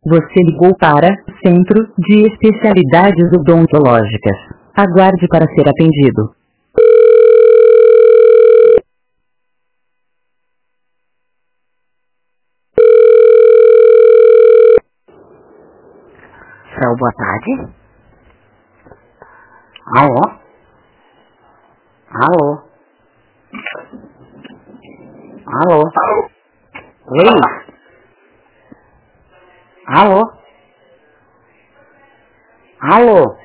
Você ligou para o Centro de Especialidades Odontológicas. Aguarde para ser atendido. Céu, boa tarde. Alô? Alô? Alô? Oi? Alô? Alô?